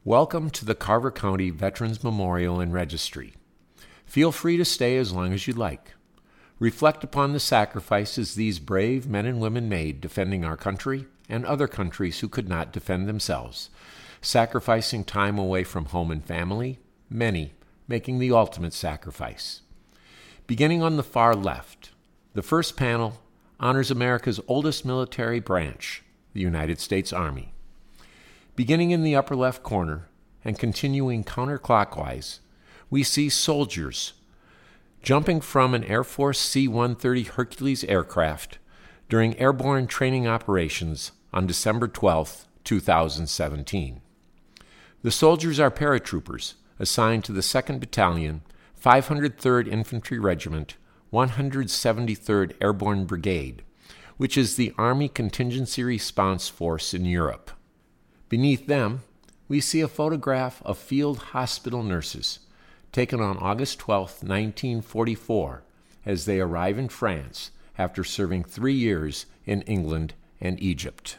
Welcome to the Carver County Veterans Memorial and Registry. Feel free to stay as long as you'd like. Reflect upon the sacrifices these brave men and women made defending our country and other countries who could not defend themselves, sacrificing time away from home and family, many making the ultimate sacrifice. Beginning on the far left, the first panel honors America's oldest military branch, the United States Army. Beginning in the upper left corner and continuing counterclockwise, we see soldiers jumping from an Air Force C-130 Hercules aircraft during airborne training operations on December 12, 2017. The soldiers are paratroopers assigned to the 2nd Battalion, 503rd Infantry Regiment, 173rd Airborne Brigade, which is the Army Contingency Response Force in Europe. Beneath them, we see a photograph of field hospital nurses taken on August 12, 1944, as they arrive in France after serving 3 years in England and Egypt.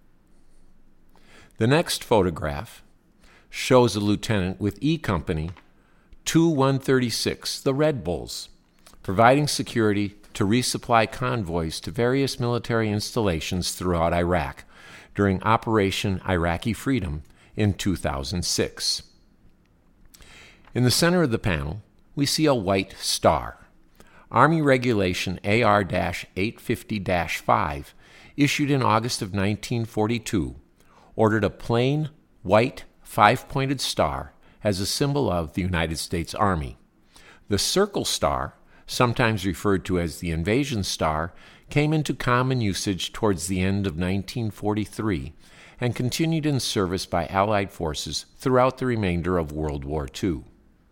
The next photograph shows a lieutenant with E Company 2136, the Red Bulls, providing security to resupply convoys to various military installations throughout Iraq during Operation Iraqi Freedom in 2006. In the center of the panel, we see a white star. Army Regulation AR-850-5, issued in August of 1942, ordered a plain, white, five-pointed star as a symbol of the United States Army. The circle star, sometimes referred to as the invasion star, came into common usage towards the end of 1943 and continued in service by Allied forces throughout the remainder of World War II.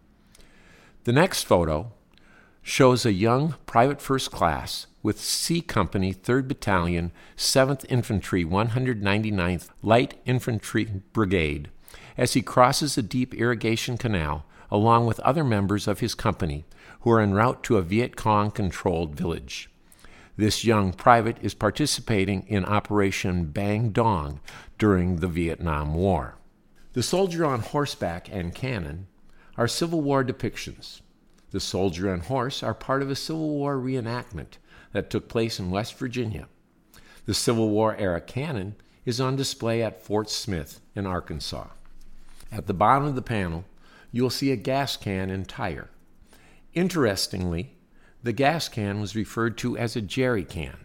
The next photo shows a young private first class with C Company 3rd Battalion, 7th Infantry 199th Light Infantry Brigade as he crosses a deep irrigation canal along with other members of his company who are en route to a Viet Cong-controlled village. This young private is participating in Operation Bang Dong during the Vietnam War. The soldier on horseback and cannon are Civil War depictions. The soldier and horse are part of a Civil War reenactment that took place in West Virginia. The Civil War era cannon is on display at Fort Smith in Arkansas. At the bottom of the panel, you'll see a gas can and tire. Interestingly, the gas can was referred to as a jerry can.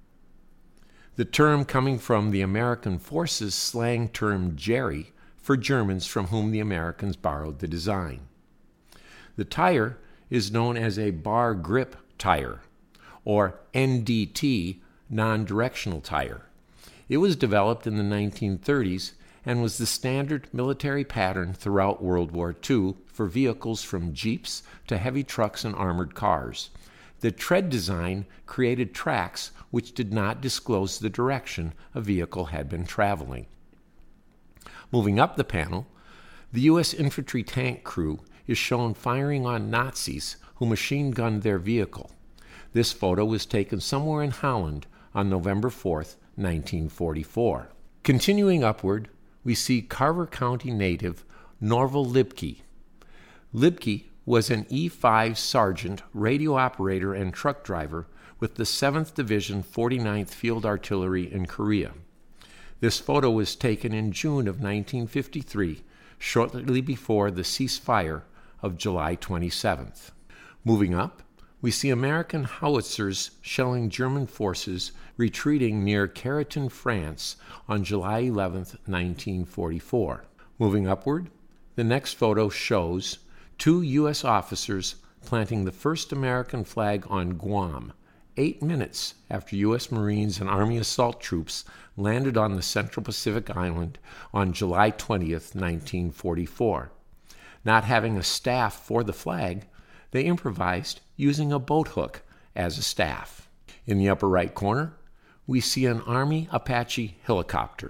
The term coming from the American forces slang term jerry for Germans from whom the Americans borrowed the design. The tire is known as a bar grip tire, or NDT, non-directional tire. It was developed in the 1930s and was the standard military pattern throughout World War II for vehicles from jeeps to heavy trucks and armored cars. The tread design created tracks which did not disclose the direction a vehicle had been traveling. Moving up the panel, the U.S. infantry tank crew is shown firing on Nazis who machine-gunned their vehicle. This photo was taken somewhere in Holland on November 4, 1944. Continuing upward, we see Carver County native Norval Libke. Libke was an E-5 sergeant, radio operator, and truck driver with the 7th Division 49th Field Artillery in Korea. This photo was taken in June of 1953, shortly before the ceasefire of July 27th. Moving up, we see American howitzers shelling German forces retreating near Carrollton, France on July 11, 1944. Moving upward, the next photo shows 2 U.S. officers planting the first American flag on Guam, 8 minutes after U.S. Marines and Army assault troops landed on the Central Pacific Island on July 20, 1944. Not having a staff for the flag, they improvised using a boat hook as a staff. In the upper right corner, we see an Army Apache helicopter.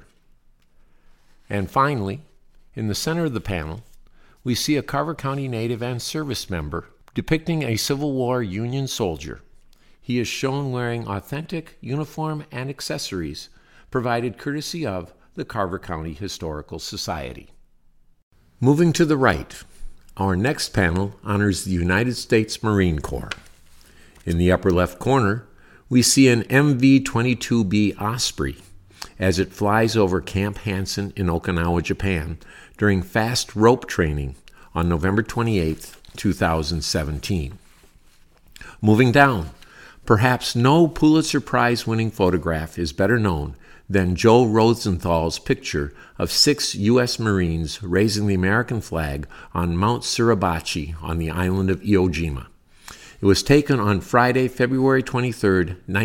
And finally, in the center of the panel, we see a Carver County native and service member depicting a Civil War Union soldier. He is shown wearing authentic uniform and accessories provided courtesy of the Carver County Historical Society. Moving to the right, our next panel honors the United States Marine Corps. In the upper left corner, we see an MV-22B Osprey as it flies over Camp Hansen in Okinawa, Japan, during fast rope training on November 28, 2017. Moving down, perhaps no Pulitzer Prize-winning photograph is better known than Joe Rosenthal's picture of 6 U.S. Marines raising the American flag on Mount Suribachi on the island of Iwo Jima. It was taken on Friday, February 23,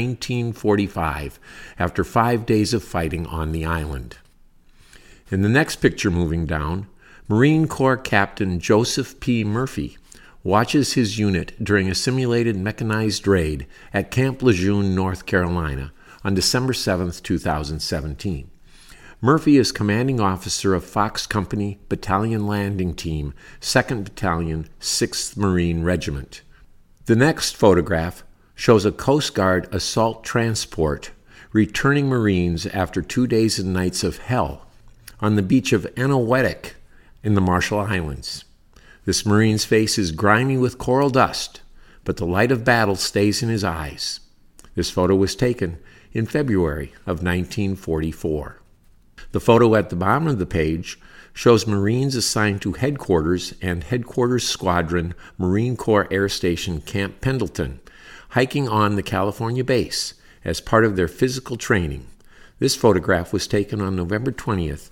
1945, after 5 days of fighting on the island. In the next picture moving down, Marine Corps Captain Joseph P. Murphy watches his unit during a simulated mechanized raid at Camp Lejeune, North Carolina, on December 7, 2017. Murphy is commanding officer of Fox Company Battalion Landing Team, 2nd Battalion, 6th Marine Regiment. The next photograph shows a Coast Guard assault transport returning Marines after 2 days and nights of hell on the beach of Eniwetok in the Marshall Islands. This Marine's face is grimy with coral dust, but the light of battle stays in his eyes. This photo was taken in February of 1944. The photo at the bottom of the page shows Marines assigned to Headquarters and Headquarters Squadron, Marine Corps Air Station Camp Pendleton, hiking on the California base as part of their physical training. This photograph was taken on November 20th,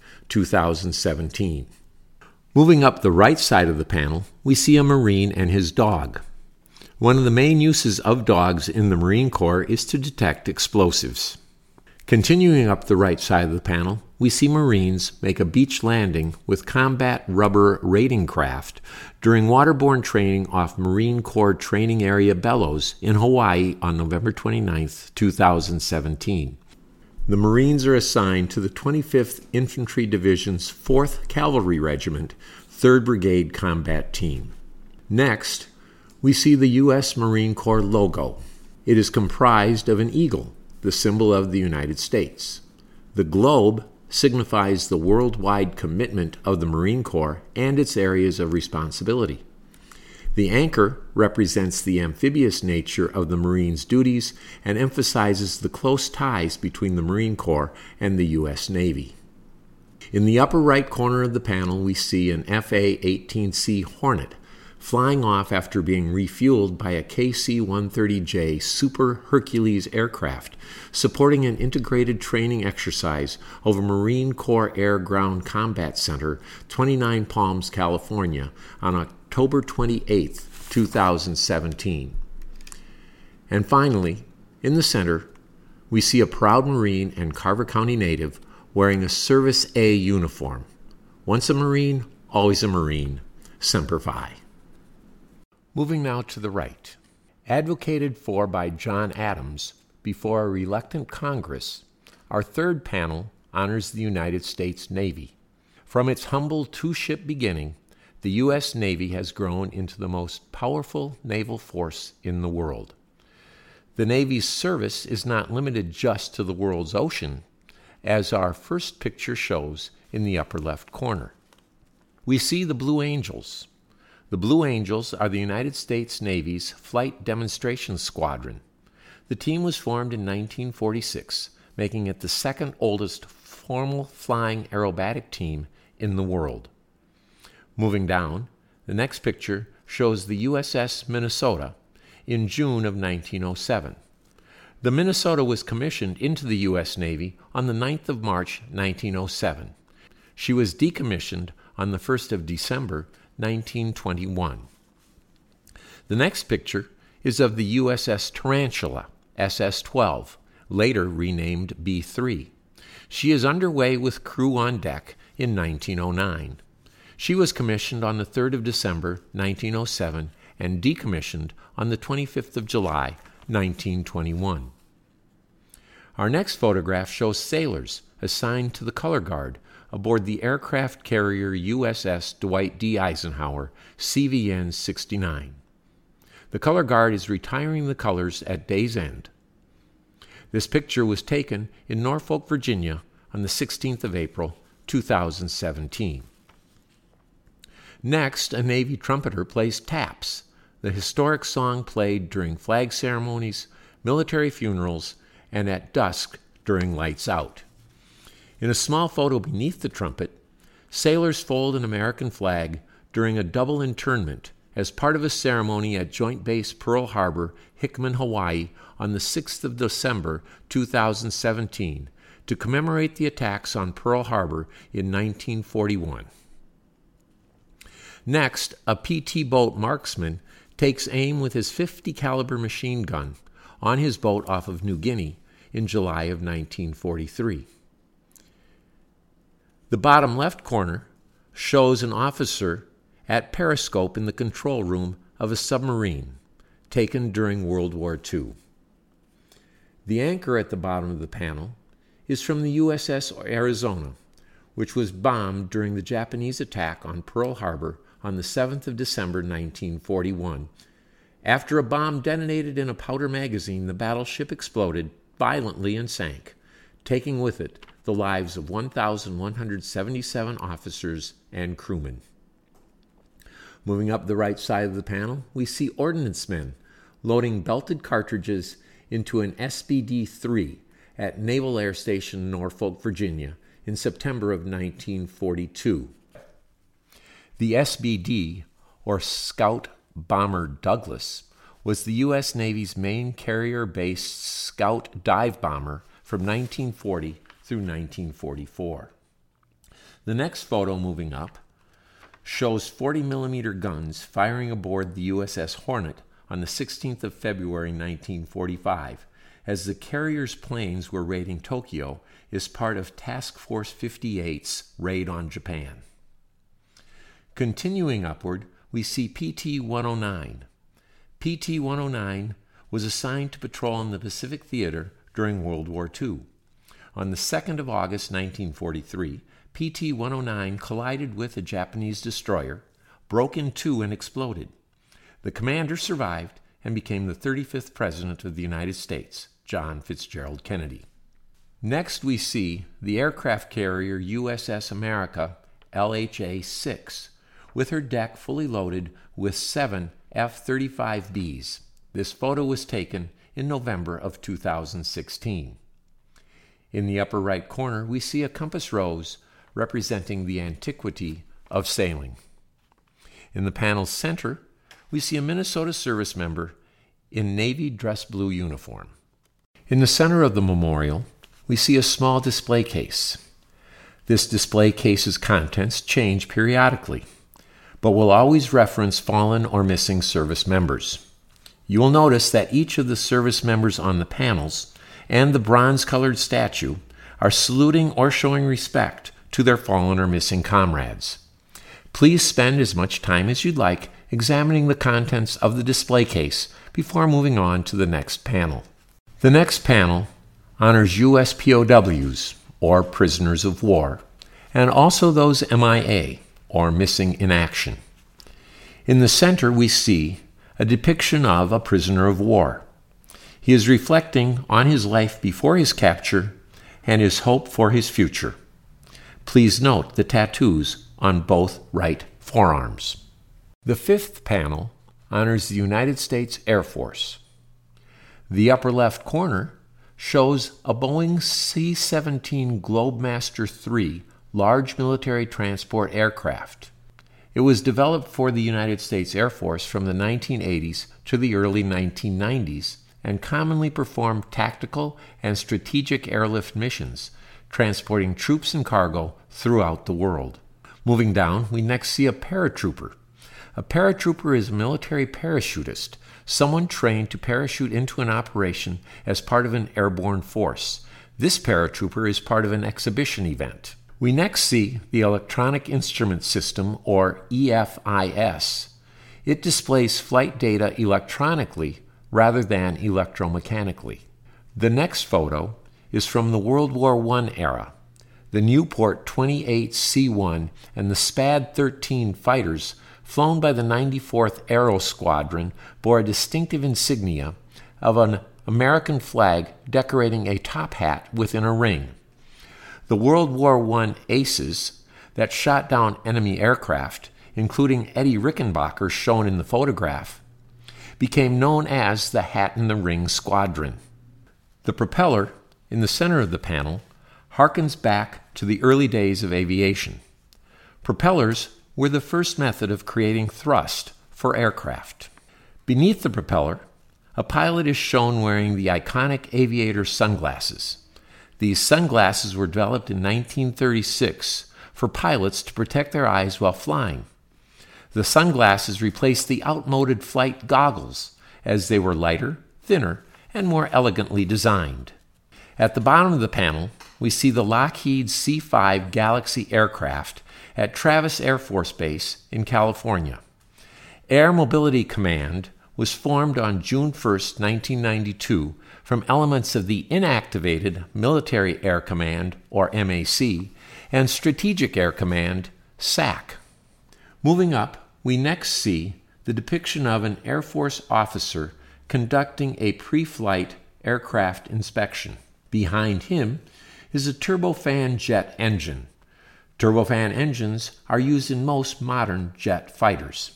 2017. Moving up the right side of the panel, we see a Marine and his dog. One of the main uses of dogs in the Marine Corps is to detect explosives. Continuing up the right side of the panel, we see Marines make a beach landing with combat rubber raiding craft during waterborne training off Marine Corps Training Area Bellows in Hawaii on November 29, 2017. The Marines are assigned to the 25th Infantry Division's 4th Cavalry Regiment, 3rd Brigade Combat Team. Next, we see the U.S. Marine Corps logo. It is comprised of an eagle, the symbol of the United States. The globe signifies the worldwide commitment of the Marine Corps and its areas of responsibility. The anchor represents the amphibious nature of the Marines' duties and emphasizes the close ties between the Marine Corps and the U.S. Navy. In the upper right corner of the panel, we see an FA-18C Hornet flying off after being refueled by a KC-130J Super Hercules aircraft, supporting an integrated training exercise over Marine Corps Air Ground Combat Center, 29 Palms, California, on October 28, 2017. And finally, in the center, we see a proud Marine and Carver County native wearing a Service A uniform. Once a Marine, always a Marine. Semper Fi. Moving now to the right. Advocated for by John Adams before a reluctant Congress, our third panel honors the United States Navy. From its humble two-ship beginning, the U.S. Navy has grown into the most powerful naval force in the world. The Navy's service is not limited just to the world's ocean, as our first picture shows in the upper left corner. We see the Blue Angels. The Blue Angels are the United States Navy's Flight Demonstration Squadron. The team was formed in 1946, making it the second oldest formal flying aerobatic team in the world. Moving down, the next picture shows the USS Minnesota in June of 1907. The Minnesota was commissioned into the U.S. Navy on the 9th of March, 1907. She was decommissioned on the 1st of December, 1921. The next picture is of the USS Tarantula, SS-12, later renamed B-3. She is underway with crew on deck in 1909. She was commissioned on the 3rd of December, 1907, and decommissioned on the 25th of July, 1921. Our next photograph shows sailors assigned to the color guard aboard the aircraft carrier USS Dwight D. Eisenhower, CVN-69. The color guard is retiring the colors at day's end. This picture was taken in Norfolk, Virginia on the 16th of April, 2017. Next, a Navy trumpeter plays taps, the historic song played during flag ceremonies, military funerals, and at dusk during lights out. In a small photo beneath the trumpet, sailors fold an American flag during a double internment as part of a ceremony at Joint Base Pearl Harbor, Hickman, Hawaii, on the 6th of December 2017 to commemorate the attacks on Pearl Harbor in 1941. Next, a PT boat marksman takes aim with his .50 caliber machine gun on his boat off of New Guinea in July of 1943. The bottom left corner shows an officer at periscope in the control room of a submarine, taken during World War II. The anchor at the bottom of the panel is from the USS Arizona, which was bombed during the Japanese attack on Pearl Harbor on the 7th of December 1941. After a bomb detonated in a powder magazine, the battleship exploded violently and sank, taking with it the lives of 1,177 officers and crewmen. Moving up the right side of the panel, we see ordnance men loading belted cartridges into an SBD-3 at Naval Air Station Norfolk, Virginia, in September of 1942. The SBD, or Scout Bomber Douglas, was the U.S. Navy's main carrier-based Scout dive bomber from 1940 through 1944. The next photo, moving up, shows 40-millimeter guns firing aboard the USS Hornet on the 16th of February 1945, as the carrier's planes were raiding Tokyo as part of Task Force 58's raid on Japan. Continuing upward, we see PT-109. PT-109 was assigned to patrol in the Pacific Theater during World War II. On the 2nd of August 1943, PT-109 collided with a Japanese destroyer, broke in two, and exploded. The commander survived and became the 35th President of the United States, John Fitzgerald Kennedy. Next, we see the aircraft carrier USS America LHA-6, with her deck fully loaded with 7 F-35Bs. This photo was taken in November of 2016. In the upper right corner, we see a compass rose representing the antiquity of sailing. In the panel's center, we see a Minnesota service member in navy dress blue uniform. In the center of the memorial, we see a small display case. This display case's contents change periodically, but will always reference fallen or missing service members. You will notice that each of the service members on the panels and the bronze-colored statue are saluting or showing respect to their fallen or missing comrades. Please spend as much time as you'd like examining the contents of the display case before moving on to the next panel. The next panel honors U.S. POWs, or prisoners of war, and also those MIA, or missing in action. In the center, we see a depiction of a prisoner of war. He is reflecting on his life before his capture and his hope for his future. Please note the tattoos on both right forearms. The fifth panel honors the United States Air Force. The upper left corner shows a Boeing C-17 Globemaster III large military transport aircraft. It was developed for the United States Air Force from the 1980s to the early 1990s and commonly performed tactical and strategic airlift missions, transporting troops and cargo throughout the world. Moving down, we next see a paratrooper. A paratrooper is a military parachutist, someone trained to parachute into an operation as part of an airborne force. This paratrooper is part of an exhibition event. We next see the Electronic Instrument System, or EFIS. It displays flight data electronically rather than electromechanically. The next photo is from the World War I era. The Nieuport 28C-1 and the SPAD-13 fighters flown by the 94th Aero Squadron bore a distinctive insignia of an American flag decorating a top hat within a ring. The World War I aces that shot down enemy aircraft including Eddie Rickenbacker shown in the photograph, became known as the Hat in the Ring Squadron. The propeller in the center of the panel harkens back to the early days of aviation. Propellers were the first method of creating thrust for aircraft. Beneath the propeller, a pilot is shown wearing the iconic aviator sunglasses. These sunglasses were developed in 1936 for pilots to protect their eyes while flying. The sunglasses replaced the outmoded flight goggles as they were lighter, thinner, and more elegantly designed. At the bottom of the panel, we see the Lockheed C-5 Galaxy aircraft at Travis Air Force Base in California. Air Mobility Command was formed on June 1, 1992, from elements of the Inactivated Military Air Command, or MAC, and Strategic Air Command, SAC. Moving up, we next see the depiction of an Air Force officer conducting a pre-flight aircraft inspection. Behind him is a turbofan jet engine. Turbofan engines are used in most modern jet fighters.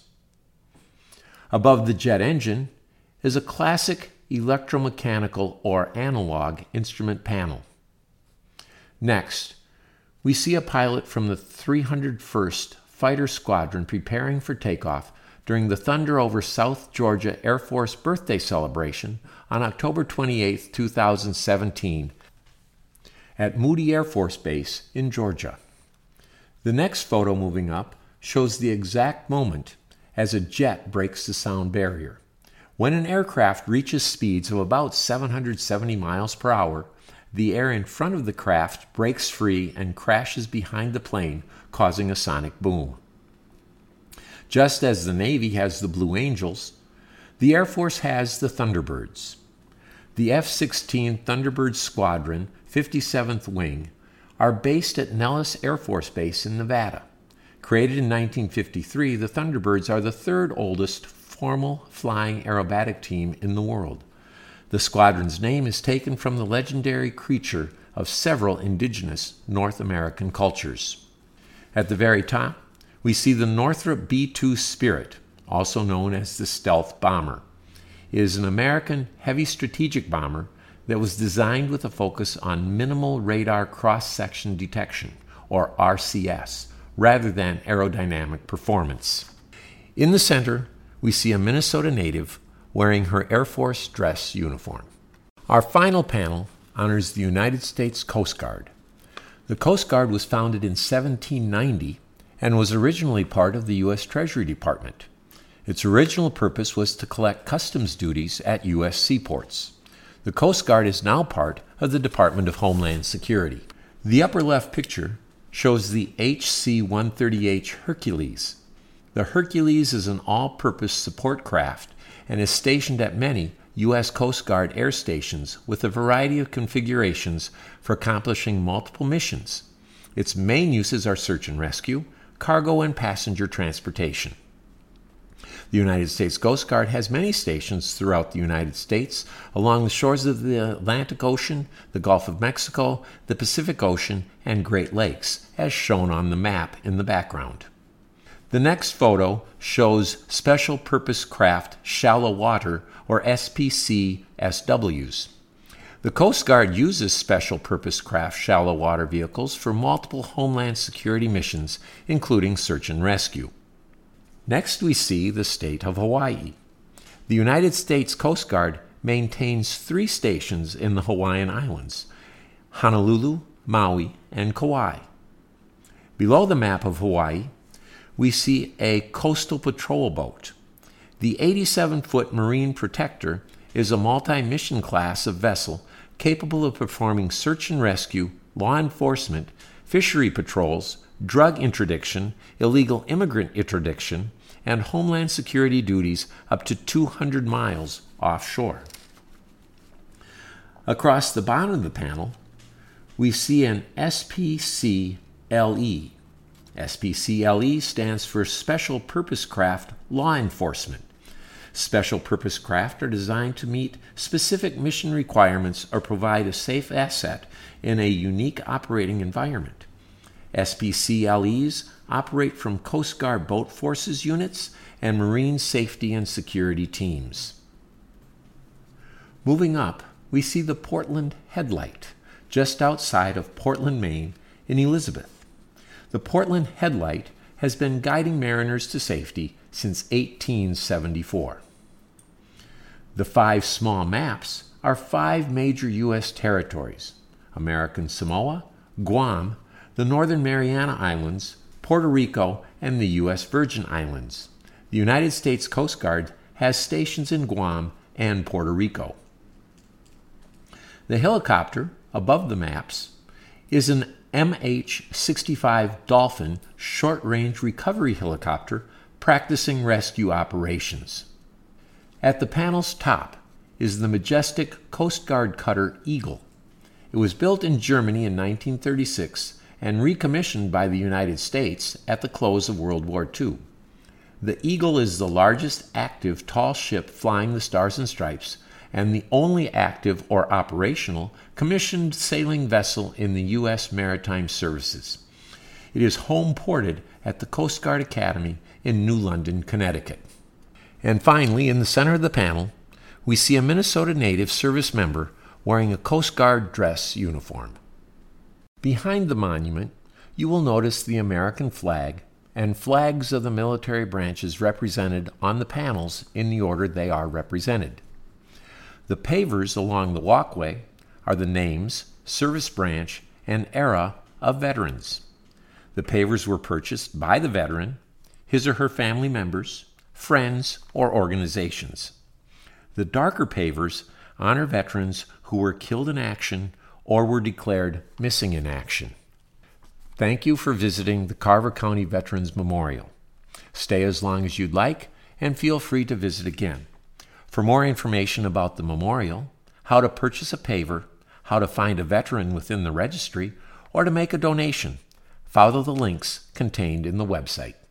Above the jet engine is a classic electromechanical or analog instrument panel. Next, we see a pilot from the 301st Fighter Squadron preparing for takeoff during the Thunder over South Georgia Air Force birthday celebration on October 28, 2017, at Moody Air Force Base in Georgia. The next photo moving up shows the exact moment as a jet breaks the sound barrier. When an aircraft reaches speeds of about 770 miles per hour, the air in front of the craft breaks free and crashes behind the plane, causing a sonic boom. Just as the Navy has the Blue Angels, the Air Force has the Thunderbirds. The F-16 Thunderbird Squadron, 57th Wing, are based at Nellis Air Force Base in Nevada. Created in 1953, the Thunderbirds are the third oldest formal flying aerobatic team in the world. The squadron's name is taken from the legendary creature of several indigenous North American cultures. At the very top, we see the Northrop B-2 Spirit, also known as the Stealth Bomber. It is an American heavy strategic bomber that was designed with a focus on minimal radar cross-section detection, or RCS, rather than aerodynamic performance. In the center, we see a Minnesota native wearing her Air Force dress uniform. Our final panel honors the United States Coast Guard. The Coast Guard was founded in 1790 and was originally part of the U.S. Treasury Department. Its original purpose was to collect customs duties at U.S. seaports. The Coast Guard is now part of the Department of Homeland Security. The upper left picture shows the HC-130H Hercules. The Hercules is an all-purpose support craft and is stationed at many U.S. Coast Guard air stations with a variety of configurations for accomplishing multiple missions. Its main uses are search and rescue, cargo and passenger transportation. The United States Coast Guard has many stations throughout the United States along the shores of the Atlantic Ocean, the Gulf of Mexico, the Pacific Ocean, and Great Lakes, as shown on the map in the background. The next photo shows Special Purpose Craft Shallow Water, or SPC-SWs. The Coast Guard uses Special Purpose Craft Shallow Water vehicles for multiple Homeland Security missions, including search and rescue. Next, we see the state of Hawaii. The United States Coast Guard maintains 3 stations in the Hawaiian Islands: Honolulu, Maui, and Kauai. Below the map of Hawaii, we see a coastal patrol boat. The 87-foot Marine Protector is a multi-mission class of vessel capable of performing search and rescue, law enforcement, fishery patrols, drug interdiction, illegal immigrant interdiction, and Homeland Security duties up to 200 miles offshore. Across the bottom of the panel, we see an SPCLE. SPCLE stands for Special Purpose Craft Law Enforcement. Special Purpose Craft are designed to meet specific mission requirements or provide a safe asset in a unique operating environment. SPCLEs operate from Coast Guard Boat Forces units and Marine Safety and Security teams. Moving up, we see the Portland Headlight, just outside of Portland, Maine, in Elizabeth. The Portland Headlight has been guiding mariners to safety since 1874. The 5 small maps are 5 major U.S. territories: American Samoa, Guam, the Northern Mariana Islands, Puerto Rico, and the U.S. Virgin Islands. The United States Coast Guard has stations in Guam and Puerto Rico. The helicopter above the maps is an MH-65 Dolphin short-range recovery helicopter practicing rescue operations. At the panel's top is the majestic Coast Guard cutter Eagle. It was built in Germany in 1936 and recommissioned by the United States at the close of World War II. The Eagle is the largest active tall ship flying the Stars and Stripes and the only active or operational commissioned sailing vessel in the U.S. Maritime Services. It is home ported at the Coast Guard Academy in New London, Connecticut. And finally, in the center of the panel, we see a Minnesota native service member wearing a Coast Guard dress uniform. Behind the monument, you will notice the American flag and flags of the military branches represented on the panels in the order they are represented. The pavers along the walkway are the names, service branch, and era of veterans. The pavers were purchased by the veteran, his or her family members, friends, or organizations. The darker pavers honor veterans who were killed in action or were declared missing in action. Thank you for visiting the Carver County Veterans Memorial. Stay as long as you'd like and feel free to visit again. For more information about the memorial, how to purchase a paver, how to find a veteran within the registry, or to make a donation, follow the links contained in the website.